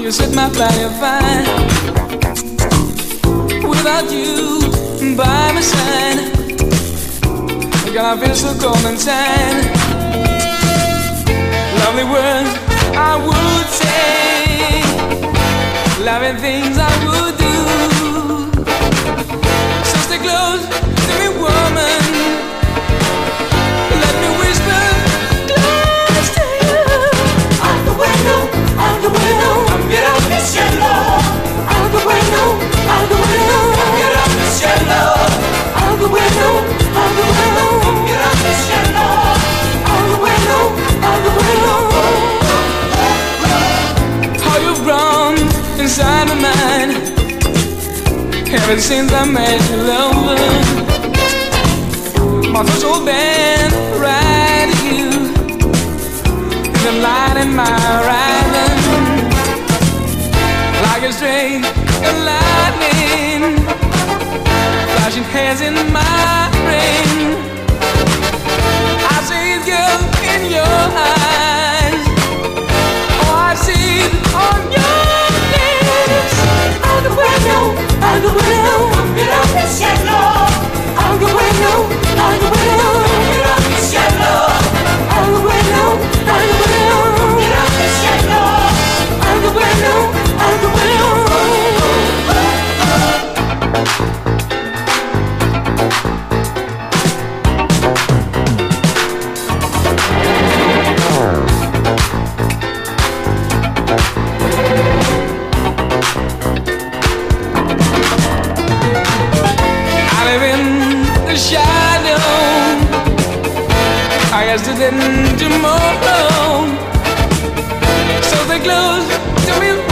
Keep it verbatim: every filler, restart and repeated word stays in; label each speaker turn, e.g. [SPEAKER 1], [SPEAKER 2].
[SPEAKER 1] you set my fire fine. Without you by my side, girl, I feel so cold inside. Lovely words I would say, loving things I would do. So stay close to me, woman. Let me whisper close to you.
[SPEAKER 2] Algo bueno, algo bueno, cambiará mi cielo. Algo bueno, algo bueno, cambiará mi cielo. Algo bueno, algo bueno, cambiará mi cielo. Algo bueno, algo bueno.
[SPEAKER 1] How you've grown inside my mind ever since I met you, lover. My thoughts all been right to you. The light in my horizon, like a stray of lightning, flashing hands in my brain. I see it, girl, in your eyes. Oh, I see it on your lips.
[SPEAKER 2] Algo bueno, algo bueno, cambiará mi cielo. Algo bueno, algo bueno, cambiará mi cielo. Algo bueno, algo bueno, cambiará mi cielo. Algo bueno, algo bueno.
[SPEAKER 1] I live in the shadow, I yesterday and tomorrow. So they close to me.